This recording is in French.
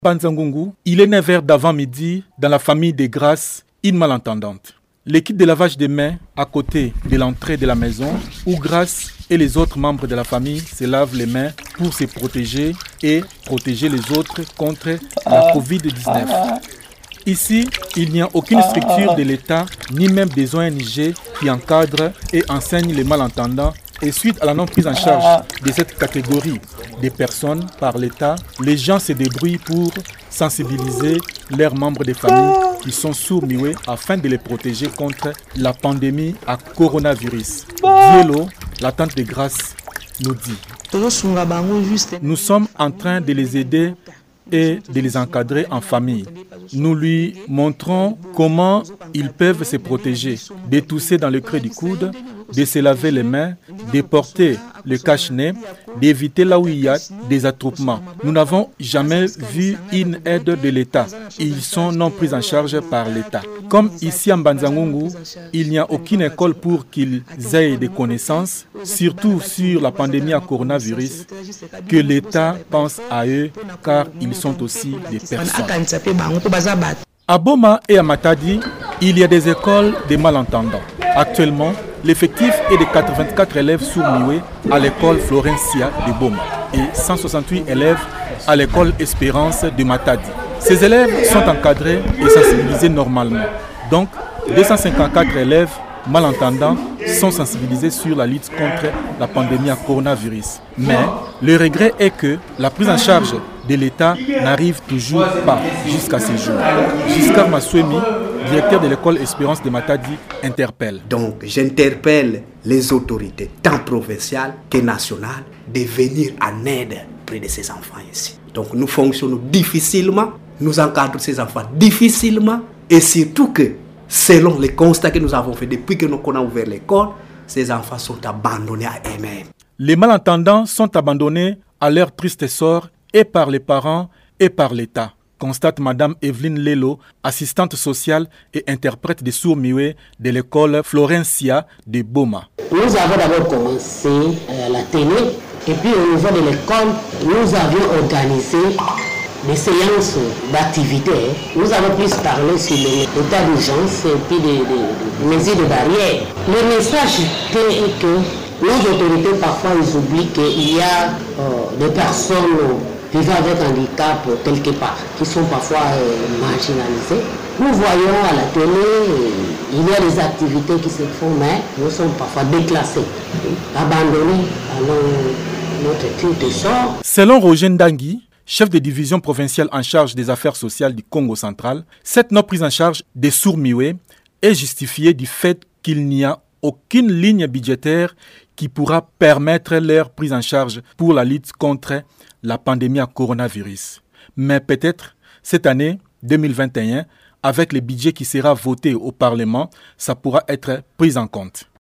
Banzangungu, il est né vers d'avant-midi dans la famille des Grâces, une malentendante. L'équipe de lavage des mains à côté de l'entrée de la maison où Grâce et les autres membres de la famille se lavent les mains pour se protéger et protéger les autres contre la Covid-19. Ici, il n'y a aucune structure de l'État ni même des ONG qui encadrent et enseignent les malentendants. Et suite à la non-prise en charge de cette catégorie de personnes par l'État, les gens se débrouillent pour sensibiliser leurs membres de famille qui sont sourds-muets afin de les protéger contre la pandémie à coronavirus. Dielo, la tante de Grâce, nous dit: nous sommes en train de les aider et de les encadrer en famille. Nous lui montrons comment ils peuvent se protéger, de tousser dans le creux du coude, de se laver les mains, de porter le cache-nez, d'éviter là où il y a des attroupements. Nous n'avons jamais vu une aide de l'État. Ils sont non pris en charge par l'État. Comme ici en Banzangungu, il n'y a aucune école pour qu'ils aient des connaissances, surtout sur la pandémie à coronavirus, que l'État pense à eux car ils sont aussi des personnes. À Boma et à Matadi, il y a des écoles de malentendants. Actuellement, l'effectif est de 84 élèves sourds-muets à l'école Florencia de Boma et 168 élèves à l'école Espérance de Matadi. Ces élèves sont encadrés et sensibilisés normalement. Donc, 254 élèves malentendants sont sensibilisés sur la lutte contre la pandémie à coronavirus. Mais le regret est que la prise en charge de l'État n'arrive toujours pas jusqu'à ce jour. Giscard Maswemi, directeur de l'école Espérance de Matadi, interpelle. Donc j'interpelle les autorités, tant provinciales que nationales, de venir en aide près de ces enfants ici. Donc nous fonctionnons difficilement, nous encadrons ces enfants difficilement et surtout que selon les constats que nous avons faits depuis que nous avons ouvert l'école, ces enfants sont abandonnés à eux-mêmes. Les malentendants sont abandonnés à leur triste sort et par les parents et par l'État, constate Madame Evelyne Lelo, assistante sociale et interprète des sourds-muets de l'école Florencia de Boma. Nous avons d'abord commencé la télé et puis au niveau de l'école, nous avions organisé des séances d'activité. Nous avons plus parlé sur l'état d'urgence et puis des mesures de barrière. Le message est que nos autorités, parfois, ils oublient qu'il y a des personnes vivant avec handicap quelque part, qui sont parfois marginalisées. Nous voyons à la télé, il y a des activités qui se font, mais nous sommes parfois déclassés, abandonnés à notre culte sort. Selon Roger Ndangui, chef de division provinciale en charge des affaires sociales du Congo central, cette non prise en charge des sourds-muets est justifiée du fait qu'il n'y a aucune ligne budgétaire qui pourra permettre leur prise en charge pour la lutte contre la pandémie à coronavirus. Mais peut-être cette année 2021, avec le budget qui sera voté au Parlement, ça pourra être pris en compte.